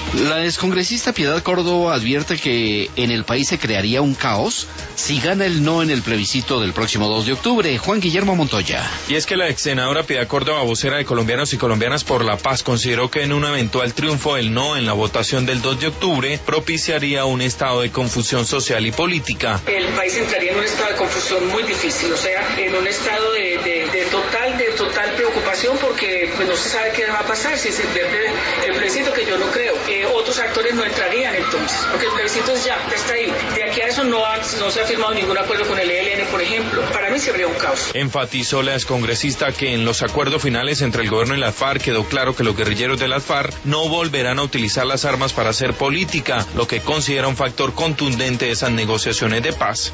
La excongresista Piedad Córdoba advierte que en el país se crearía un caos si gana el no en el plebiscito del próximo 2 de octubre. Juan Guillermo Montoya. Y es que la ex senadora Piedad Córdoba, vocera de Colombianos y Colombianas por la Paz, consideró que en un eventual triunfo del no en la votación del 2 de octubre propiciaría un estado de confusión social y política. El país entraría en un estado de confusión muy difícil, o sea, en un estado de total preocupación porque pues no se sabe qué va a pasar si se pierde el plebiscito, que yo no creo. Otros actores no entrarían entonces, porque el plebiscito ya está ahí. De aquí a eso no se ha firmado ningún acuerdo con el ELN, por ejemplo. Para mí se habría un caos. Enfatizó la excongresista que en los acuerdos finales entre el gobierno y las FARC quedó claro que los guerrilleros de las FARC no volverán a utilizar las armas para hacer política, lo que considera un factor contundente de esas negociaciones de paz.